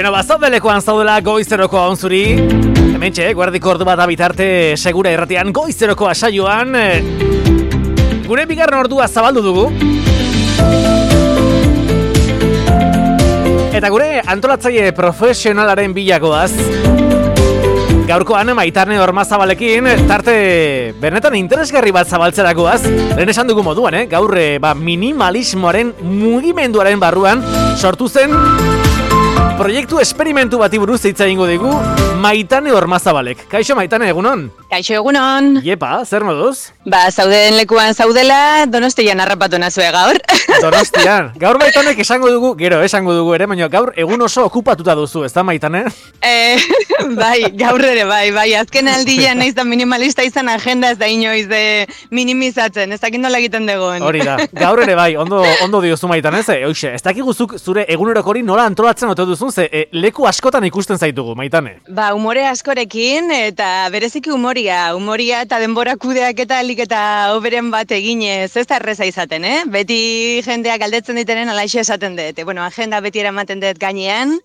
Beno, bazaudelekoan zaudela goizerokoa onzuri. Hementxe, guardiko ordu bat abitarte segura irratian goizerokoa saioan. Gure bigarren ordua zabaldu dugu. Eta gure antolatzaile profesionalaren bilagoaz. Gaurkoan Maitarne Ormazabalekin tarte benetan interesgarri bat zabaltzerakoaz. Lehen esan dugu moduan, gaur minimalismoaren mugimenduaren barruan sortu zen proiektu esperimentu bati buruz hitz egingo digu Maitane Ormazabalek. Kaixo Maitane, egunon? Kaixo egunon. Iepa, zer moduz? Zauden lekuan zaudela, Donostian harrapatu nazue gaur. Donostian. Gaur Maitanek esango dugu ere, baina gaur egun oso okupatuta duzu, ez da Maitane? Bai, gaur ere, bai. Azken aldian naiz da minimalista izan agenda ez da inoiz minimizatzen, ez dakit nola egiten dugun. Hori da, gaur ere bai, ondo diozu Maitane, zure egunero hori egunerokori nola antolatzen ote duzu, leku askotan ikusten zaitugu, Maitane. Umore askorekin, eta bereziki umoria eta denbora kudeak eta alik eta oberen bat eginez, ez da erreza izaten, Beti jendeak galdetzen ditenen alaixe esaten dut. Agenda beti eramaten dut gainean,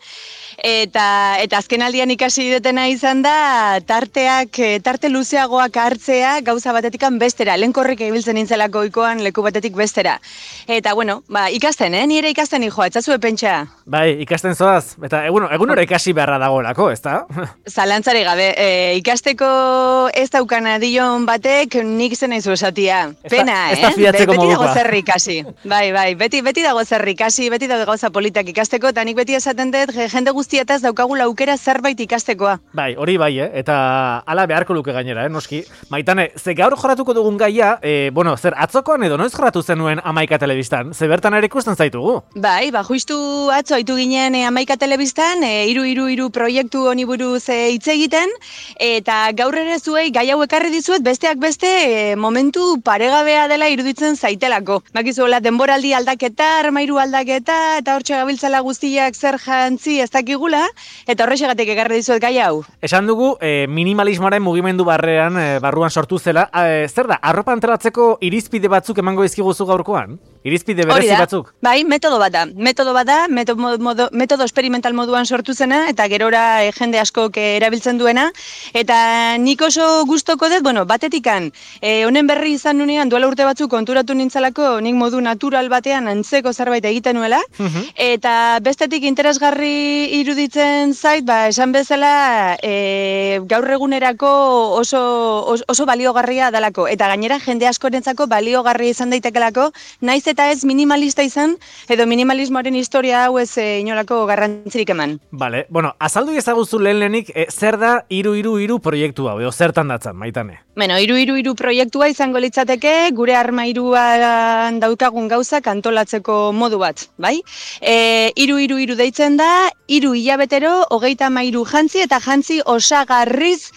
eta azken aldian ikasi dutena izan da tarte luzeagoak hartzea gauza batetikan bestera, lehenkorrik ibiltzen nintzelako ikoan leku batetik bestera. Eta ikasten, nire ikasten hijoa, etzazue pentsa. Bai, ikasten zoaz, eta egunero ikasi beharra dagoelako, ez da? Zalantzari gabe, ikasteko ez daukana dion batek nik zen aizu esatia. Pena, ez da fidatzeko modukoa. Beti dago zer ikasi. Bai, beti dago zer ikasi, beti dago gauza politak ikasteko, eta nik beti esaten dut jende guztietaz daukagula aukera zerbait ikastekoa. Bai, hori bai, eta hala beharko luke gainera, noski. Maitane, ze gaur jorratuko dugun gaia, zer atzokoan edo noiz jorratu zenuen Amaika Telebistan? Ze bertan ere ikusten zaitugu? Bai, justu atzo aitu ginen Amaika Telebistan, iru proiektu honi buruz hitz egiten, eta gaur ere zuei gai hau ekarri dizuet besteak beste momentu paregabea dela iruditzen zaitelako. Bakizuela denboraldi aldaketa, armairu aldaketa, eta hortxe gabiltzala guztiak zer jantzi ez dakigula, eta horrexegatik ekarri dizuet gai hau. Esan dugu, minimalismoaren mugimendu barruan sortu zela. Zer da, arropa antolatzeko irizpide batzuk emango izkiguzu gaurkoan? Irizpide berezi batzuk? Bai, metodo bat da, metodo experimental moduan sortu zena, eta gerora jende askok erabiltzen duena, eta nik oso gustoko dut, batetikan, honen berri izan nunean, duela urte batzuk konturatu nintzalako, nik modu natural batean antzeko zerbait egiten nuela, eta bestetik interesgarri iruditzen zait, esan bezala, gaur egunerako oso baliogarria dalako, eta gainera jende askorentzako baliogarria izan daitekelako, naiz eta ez minimalista izan, edo minimalismoaren historia hau ez inolako garrantzirik eman. Bale, azaldu ezaguzu lehenik, zer da iru proiektu hau, edo zertan datzan, Maitane? Iru proiektua izango litzateke, gure armairuan daukagun gauzak antolatzeko modu bat, bai? Iru deitzen da, 3 hilabetero, 33 jantzi eta jantzi osagarriz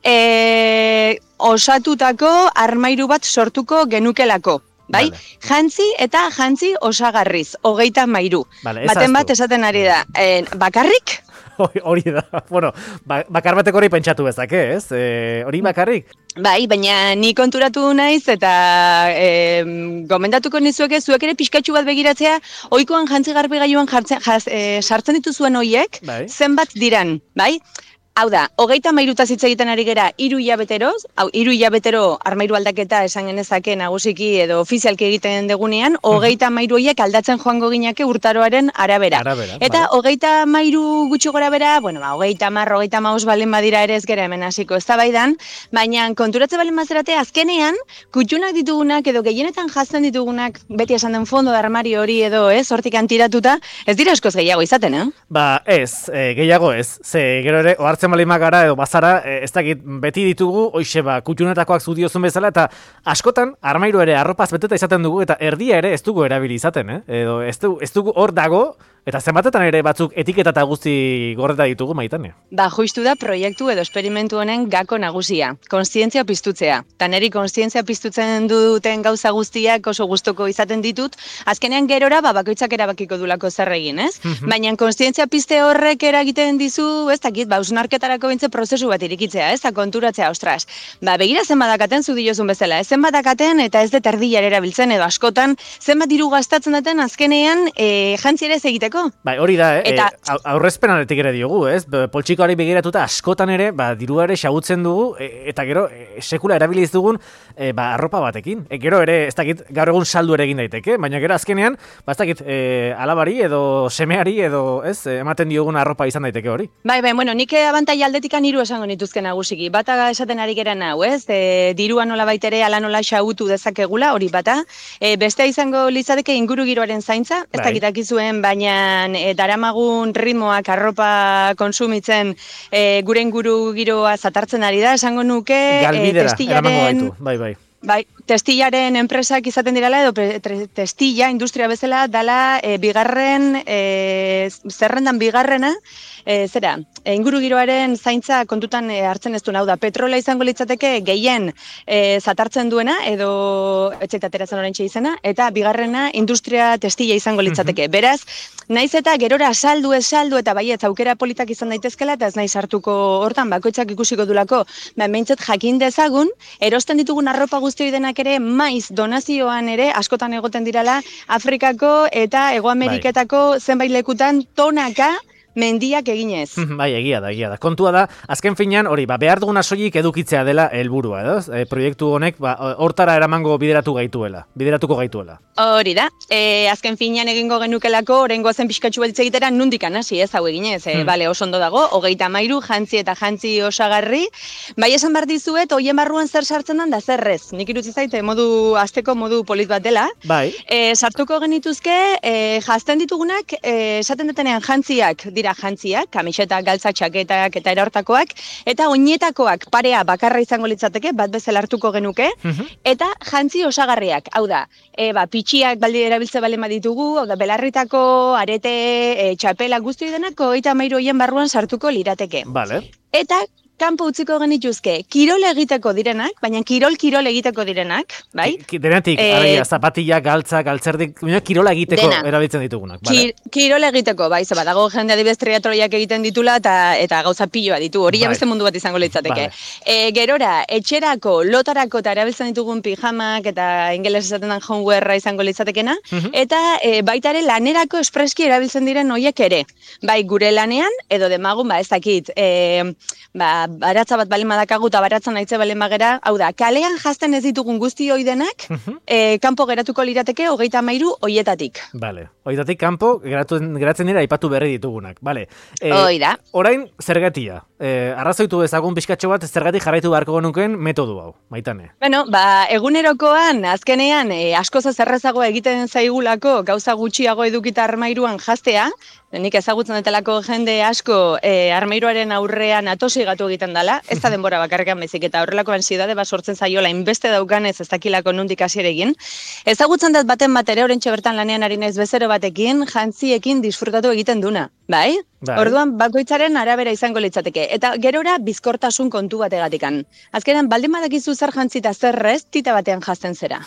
osatutako armairu bat sortuko genukelako. Bai, vale. Jantzi eta jantzi osagarriz, 33. Vale, baten bat esaten ari da, bakarrik? Hori da, bakar bateko hori pentsatu bezake, ez? Hori bakarrik? Bai, baina ni konturatu naiz eta gomendatuko nizueke zuek ere pixkatxu bat begiratzea, ohikoan jantzi garbigailuan sartzen dituzuen hoiek, bai. Zenbat diran, bai? Hau da, 33 hitz egiten ari gera 3 hilabeteroz, 3 hilabetero armairu aldaketa esan genezake nagusiki edo ofizialki egiten degunean, 33 horiek aldatzen joango ginake urtaroaren arabera. Eta vale. 33 gutxi gora bera, 30, 35 balen badira ere ez gera hemen hasiko eztabaidan, baina konturatze balen bazerate azkenean, kutxunak ditugunak edo gehienetan jazten ditugunak, beti esan den fondo de armario hori edo hortik antiratuta, ez dira askoz gehiago izaten, Ez, gehiago ez, ze gero ere, ohartzen balima gara edo bazara, ez dakit beti ditugu, hoixe kutxunetakoak zu diozun bezala, eta askotan armairu ere arropaz beteta izaten dugu, eta erdia ere ez dugu erabili izaten, edo ez dugu hor dago, eta zenbatetan ere batzuk etiketa eta guzti gorreta ditugu, Maitane. Justu da proiektu edo esperimentu honen gako nagusia, kontzientzia piztutzea. Ta neri kontzientzia piztutzen duten gauza guztiak oso gustoko izaten ditut, azkenean gerora bakoitzak erabakiko dulako zer egin, ez? Baina kontzientzia pizte horrek eragiten dizu, ez dakit, hausnarketarako bintze prozesu bat irikitzea, ez? Konturatzea, ostras. Begira zenbadakaten zu diozun bezala, ez zenbadakaten eta ez dut erdilar erabiltzen edo askotan, zenbat diru gastatzen daten azkenean jantzi ere ez egiteko dugulako. Bai, hori da, Eta aurrezpen aletik ere diogu, ez? Poltsikoari begiratuta askotan ere, dirua ere xagutzen dugu, eta gero, sekula erabiliz dugun, arropa batekin. Gero ere, ez dakit, gaur egun saldu ere egin daiteke, baina gero azkenean, ez dakit, alabari edo semeari edo, ez, ematen diogun arropa izan daiteke hori. Bai, bueno, nik abantai aldetikan 3 esango nituzke nagusiki. Bata esaten ari gera hau, ez? Dirua nola baitere, ala nola xagutu dezakegula, hori bata. Bestea izango litzateke ingurugiroaren zaintza, ez dakitak izuen, baina daramagun ritmoak arropa konsumitzen gure ingurugiroa zatartzen ari da, esango nuke Galbidera, eramango gaitu, bai. Bai, testillaren enpresak izaten dirala, edo testilla, industria bezala, dala bigarren, zerrendan bigarrena, ingurugiroaren zaintza kontutan hartzen ez du, hau da, petrola izango litzateke gehien zatartzen duena, edo etxetateratzen orentxe izena, eta bigarrena industria testilla izango litzateke. Beraz, naiz eta gerora saldu eta baietz aukera politak izan daitezkela, eta ez naiz hartuko hortan, bakoitzak ikusiko dulako, behintzat jakin dezagun, erosten ditugun arropa guztioi denak ere, maiz donazioan ere, askotan egoten dirala, Afrikako eta Hego Ameriketako zenbait lekutan tonaka mendiak eginez. Bai, egia da. Kontua da, azken finean, hori, behar duguna soilik edukitzea dela helburua, edo? Proiektu honek, hortara eramango bideratuko gaituela. Hori da, azken finean egingo genukelako, oraingo zen pixkatxu bat egitera, nundikan hasi ez hau eginez, bale, oso ondo dago, 33 jantzi eta jantzi osagarri, bai esan behar dizuet, hoien barruan zer sartzen den da zerrez, nik irutzi zaite azteko modu polit bat dela, bai. Sartuko genituzke, jazten ditugunak, esaten detenean jantziak, jantziak, kamiseta, galtza, txaketak eta erortakoak, eta oinetakoak parea bakarra izango litzateke, bat bezala hartuko genuke, eta jantzi osagarriak, hau da, pitxiak baldi erabiltze balen baditugu, hau da, belarritako, arete, txapela guzti denak, 33 hoien barruan sartuko lirateke. Vale. Eta kanpo utziko genituzke, kirol egiteko direnak, baina kirol egiteko direnak, bai? Denetik, zapatilla, galtza, galtzerdik, kirola egiteko erabiltzen ditugunak. Vale. Kirola egiteko, bai, badago jende adibidez triatroiak egiten ditula eta gauza piloa ditu, hori beste mundu bat izango litzateke. Gerora, etxerako, lotarako eta erabiltzen ditugun pijamak eta ingeles esaten den homewearra izango litzatekena, eta baita ere lanerako espreski erabiltzen diren hoiek ere. Bai, gure lanean, edo demagun, ez dakit, baratza bat balen badakagu eta baratzen naitze balen bagera, hau da, kalean jazten ez ditugun guzti hoi denak, kanpo geratuko lirateke 33 hoietatik. Vale, hoietatik kanpo geratzen dira aipatu berri ditugunak, vale. Hoi da. Orain, zergatia. Arrazoitu ezagun pixkatxo bat, zergatik jarraitu beharko genuken metodu hau, Maitane. Bueno, egunerokoan, azkenean, askoz errazago egiten zaigulako, gauza gutxiago edukita armairuan jaztea, nik ezagutzen detelako jende asko armairuaren aurrean atosigatu egiten dela, ez da denbora bakarrekan bezik, eta horrelako ansiedade bat sortzen zaiola, inbeste daukanez ez dakilako nondik hasiera egin. Ezagutzen dut baten bat ere, orentxe bertan lanean ari naiz bezero batekin, jantziekin disfrutatu egiten duna, bai? Orduan, bakoitzaren arabera izango litzateke. Eta gerora, bizkortasun kontu bategatikan. Azkenan, baldin badakizu zer jantzi eta zer rez, tita batean jazten zera.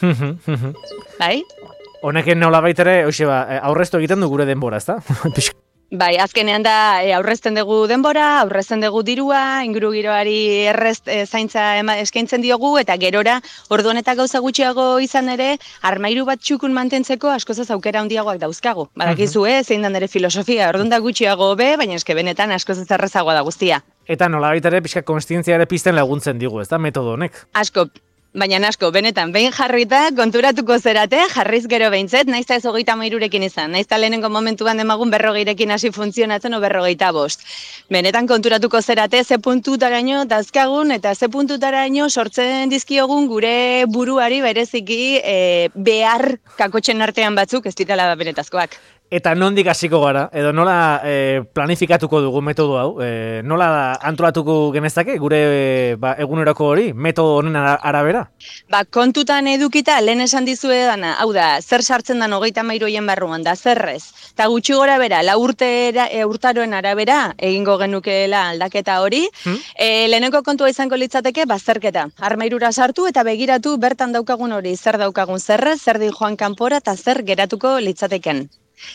Bai? Honeken nola baitere, aurreztu egiten du gure denbora, ezta? Bai, azkenean da aurrezten dugu denbora, aurrezten dugu dirua, ingurugiroari zaintza eskaintzen diogu, eta gerora, orduan eta gauza gutxiago izan ere, armairu bat txukun mantentzeko askozaz aukera handiagoak dauzkagu. Badakizu, zein dan ere filosofia, orduan da gutxiago benetan benetan askozaz errezagoa da guztia. Eta nola baitere pixka konstientzia ere pizten laguntzen digu, ez da, metodo honek? Baina asko, benetan, behin jarrita, konturatuko zerate, jarriz gero behintzet, naizta ez 33rekin izan, naizta lehenengo momentuan demagun 40rekin hasi funtzionatzen o 45. Benetan konturatuko zerate, ze puntutaraino dazkagun eta ze puntutaraino sortzen dizkiogun gure buruari bereziki behar kakotxen artean batzuk ez ditela benetazkoak. Eta nondik hasiko gara, edo nola planifikatuko dugu metodo hau, nola antolatuko genezake gure eguneroko hori, metodo honen arabera? Kontutan edukita, lehen esan dizuedana, hau da, zer sartzen dan 33 hoien barruan, da zerrez. Eta gutxi gora bera, urtaroen arabera, egingo genukeela aldaketa hori, leheneko kontua izango litzateke, bazterketa. Armairura sartu eta begiratu bertan daukagun hori, zer daukagun zerrez, zer di joan kanpora eta zer geratuko litzateken.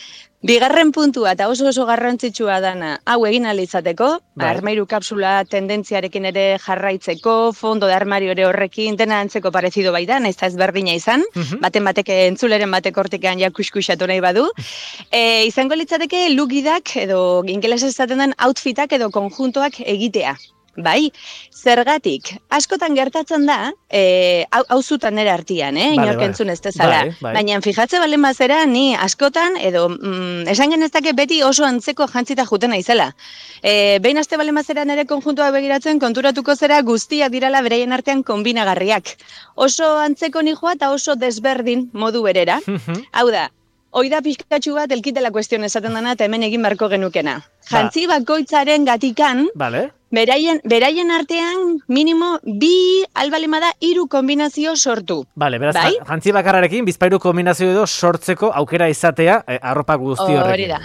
Bigarren puntua eta oso garrantzitsua dana, hau egin ahal izateko, armairu kapsula tendentziarekin ere jarraitzeko, fondo de armario ere horrekin, dena antzeko parezido bai da, nahiz ez berdina izan, baten batek entzuleren batek hortikan ja kuskusatu nahi badu. Izango litzateke lugidak edo ingeles esaten den outfitak edo konjuntoak egitea. Bai, zergatik, askotan gertatzen da, hau zutan nire artian, inork entzun ez dezala. Baina fijatze balen bazera, ni askotan, edo esan genezake beti oso antzeko jantzita juten naizela. Behin aste balen bazera nire konjuntua begiratzen, konturatuko zera guztiak dirala bereien artean kombinagarriak. Oso antzeko nijoa eta oso desberdin modu berera. Hau da, hoi da pixkatxu bat elkitela kuestion esaten dana eta hemen egin beharko genukena. Jantzi bakoitzaren gatikan, beraien artean minimo 2 albalemada 3 kombinazio sortu. Beraz, jantzi bakarrarekin bizpairu kombinazio edo sortzeko aukera izatea arropa guzti horrekin.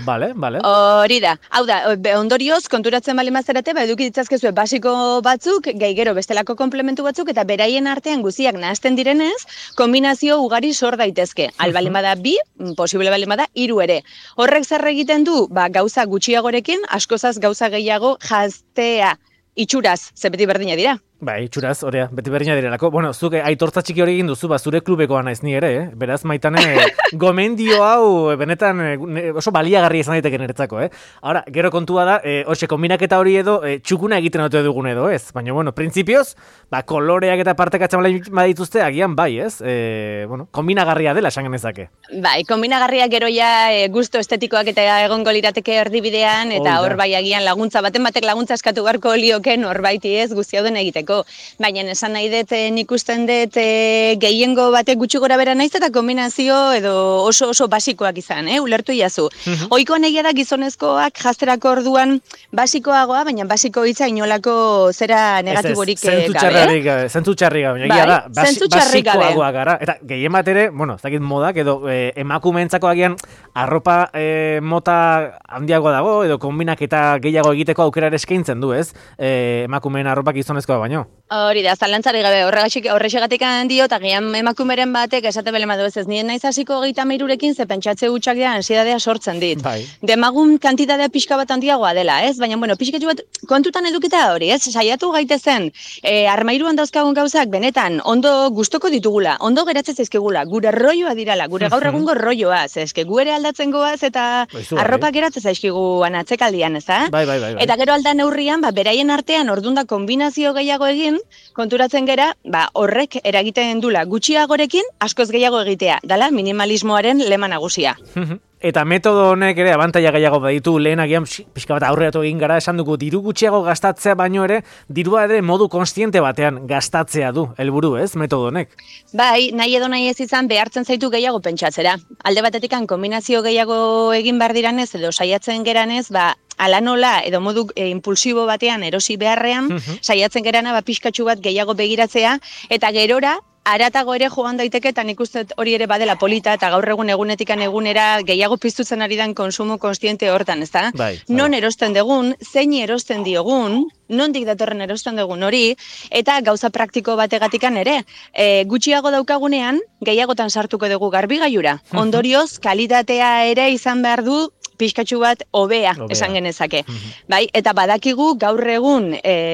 Hori da. Hau da, ondorioz, konturatzen bale mazerate, eduki ditzazkezue basiko batzuk, gero bestelako komplementu batzuk, eta beraien artean guztiak nahazten direnez, kombinazio ugari sor daitezke. Albalemada 2, posible balemada 3 ere. Horrek zer egiten du, gauza gutxiagorekin, askozaz gauza gehiago jaztea. Itxuraz, ze beti berdina dira. Itxuraz, horea, beti berdina direlako. Bueno, zuk aitortza txiki hori egin duzu, zure klubekoa naiz ni ere, Beraz, Maitane, gomendio hau, benetan oso baliagarria izan daiteke niretzako, Ahora, gero kontua da, hoxe, kombinaketa hori edo, txukuna egiten ote dugun edo, ez? Baina, bueno, printzipioz, koloreak eta partekatzen badituzte, agian bai, ez? Kombinagarria dela, esan genezake. Kombinagarria gero ja gusto estetikoak eta egongo lirateke erdibidean, eta hor bai agian laguntza, batek laguntza eskatu beharko lioke norbaiti ez guzti hau den egiteko. Baina esan nahi dut, nik usten dut gehiengo batek gutxi gora bera naiz eta kombinazio edo oso basikoak izan, ulertu iazu. Ohikoan egia da gizonezkoak jazterako orduan basikoagoa, baina basiko hitza inolako zera negatiborik gabe. Zentzu txarri gabe, egia da, basikoagoa gara. Eta gehien bat ere, ez dakit modak, edo emakumeentzako agian arropa mota handiagoa dago, edo kombinaketa gehiago egiteko aukera ere eskaintzen du, ez? Emakumeen arropak gizonezkoa baino. Hori da, zalantzari gabe, horrexegatik dio, eta gian emakumeren batek esate bele madu ez nien naiz hasiko 33rekin ze pentsatze hutsak da ansiedadea sortzen dit. Demagun kantitatea pixka bat handiagoa dela, ez? Baina, pixkatxu bat kontutan edukita hori, ez? Saiatu gaitezen, armairuan dauzkagun gauzak benetan ondo gustoko ditugula, ondo geratzen zaizkigula, gure rolloa dirala, gure gaur egungo rolloa, eske gu ere aldatzen goaz eta arropa geratzen zaizkigu atzekaldian, ez da? Eta gero alda neurrian, beraien artean ordunda kombinazio gehiago egin, konturatzen gera, horrek eragiten dula gutxiagorekin askoz gehiago egitea, dala minimalismoaren lema nagusia. Eta metodo honek ere abantaila gehiago baditu, lehen agian pixka bat aurreatu egin gara, esan dugu diru gutxiago gastatzea baino ere, dirua ere modu konstiente batean gastatzea du, helburu ez, metodo honek? Nahi edo nahi ez izan behartzen zaitu gehiago pentsatzera. Alde batetik kombinazio gehiago egin behar diranez edo saiatzen geranez, ala nola edo modu impulsibo batean erosi beharrean, saiatzen gerana pixkatxu bat gehiago begiratzea, eta gerora, aratago ere joan daiteke, eta nik uste hori ere badela polita, eta gaur egunetikan egunera gehiago piztutzen ari den konsumo konstiente hortan, ez da? Non erosten dugun, zein erosten diogun, nondik datorren erosten dugun hori, eta gauza praktiko bategatikan ere. Gutxiago daukagunean, gehiagotan sartuko dugu garbigailura. Ondorioz, kalitatea ere izan behar du, pixkatxu bat hobea esan genezake. Eta badakigu gaur egun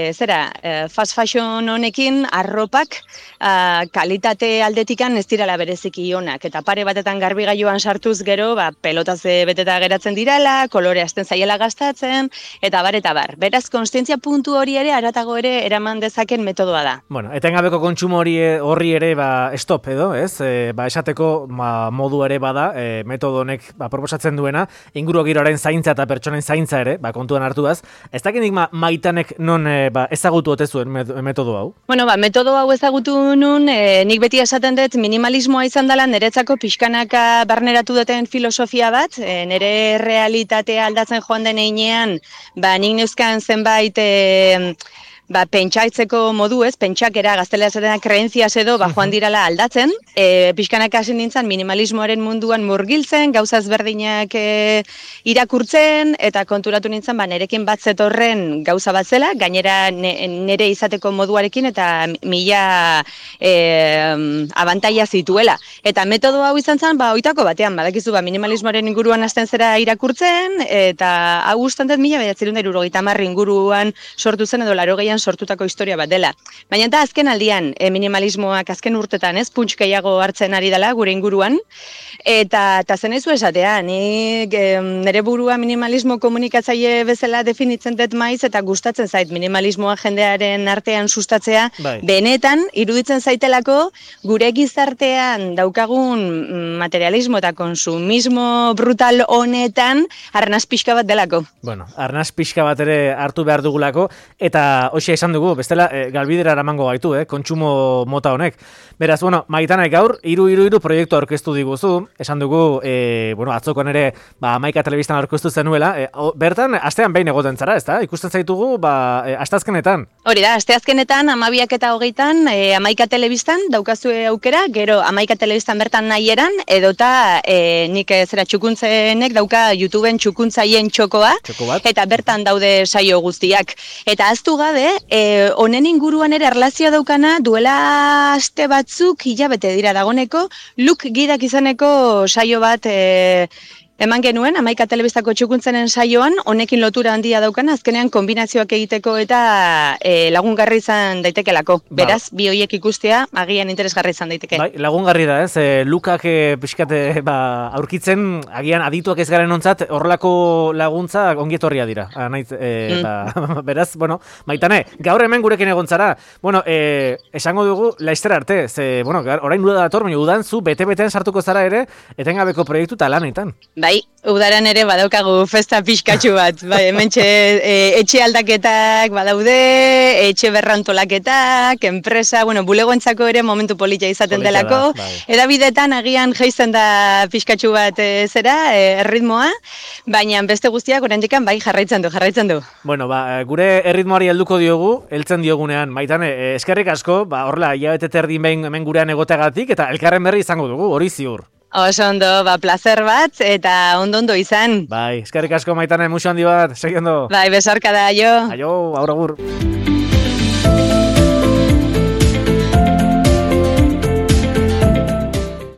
fast fashion honekin arropak kalitate aldetikan ez dirala bereziki onak. Eta pare batetan garbigailuan sartuz gero, pelotaz beteta geratzen dirala, kolore hasten zaiela gastatzen, eta bar. Beraz, konstientzia puntu hori ere, aratago ere eraman dezaken metodoa da. Etengabeko kontsumo horri ere stop edo, ez? Esateko modu ere bada, metodo honek proposatzen duena, ingurugiroaren zaintza eta pertsonen zaintza ere, kontuan hartuaz. Ez dakinik Maitanek non ezagutu ote zuen metodo hau? Metodo hau ezagutu nun, nik beti esaten dut minimalismoa izan dela niretzako pixkanaka barneratu duten filosofia bat, nire realitatea aldatzen joan den einean, nik neuzkan zenbait pentsaitzeko modu ez, pentsakera gaztelera zerena kreentziaz edo, joan dirala aldatzen, pixkanaka hasi nintzen minimalismoaren munduan murgiltzen, gauza ezberdinak irakurtzen, eta konturatu nintzen, nerekin bat zetorren gauza bat zela, gainera nere izateko moduarekin, eta mila abantaila zituela. Eta metodo hau izan zen, oitako batean, badakizu, minimalismoaren inguruan hasten zera irakurtzen, eta hau usten dut 1970 inguruan sortu zen edo 80an sortutako historia bat dela. Baina eta azken aldian, minimalismoak azken urtetan, ez, punts gehiago hartzen ari dela gure inguruan, eta zen ezu esatea, nik nire burua minimalismo komunikatzaile bezala definitzen dut maiz, eta gustatzen zait minimalismoa jendearen artean sustatzea, benetan, iruditzen zaitelako, gure gizartean daukagun materialismo eta konsumismo brutal honetan arnaz pixka bat delako. Bueno, arnaz pixka bat ere hartu behar dugulako, eta hoxe esan dugu, bestela galbidera eramango gaitu, kontsumo mota honek. Beraz, Maitanek gaur, iru proiektu aurkeztu diguzu, esan dugu, atzokoan ere, Amaika telebistan aurkeztu zenuela, bertan, astean behin egoten zara, ezta? Ikusten zaitugu, asteazkenetan. Hori da, asteazkenetan, 12:20, Amaika telebistan daukazue aukera, gero Amaika telebistan bertan nahieran, edota nik zera txukuntzenek dauka YouTubeen txukuntzaien txokoa, eta bertan daude saio guztiak. Eta aztu gabe, honen inguruan ere erlazioa daukana, duela aste batzuk, hilabete dira dagoneko, Look gidak izaneko saio bat eman genuen, Amaika telebistako txukuntzenen saioan, honekin lotura handia daukana, azkenean kombinazioak egiteko eta lagungarri izan daitekelako. Beraz, bi horiek ikustea, agian interesgarri izan daiteke. Bai, lagungarri da, ez? Lukak pixkat aurkitzen, agian adituak ez garen ontzat, horrelako laguntza ongietorria dira. Beraz, Maitane, gaur hemen gurekin egontzara, esango dugu laiztera arte, orain uda dator, udan zu bete-betean sartuko zara ere, etengabeko proiektu eta lanetan. Bai, udaran ere badaukagu festa pixkatxu bat, hementxe etxe aldaketak badaude, etxe berrantolaketak, enpresa, bulegoentzako ere momentu polita izaten delako, edabidetan agian jaizen da pixkatxu bat erritmoa, baina beste guztiak oraindikan bai jarraitzen du. Gure erritmoari helduko diogu, heltzen diogunean, Maitane, eskerrik asko, horrela, hilabete terdin behin hemen gurean egoteagatik, eta elkarren berri izango dugu, hori ziur. Oso ondo, plazer bat, eta ondo izan. Bai, eskerrik asko Maitane, musu handi bat, segi ondo. Bai, besarka da, aio. Aio, agur.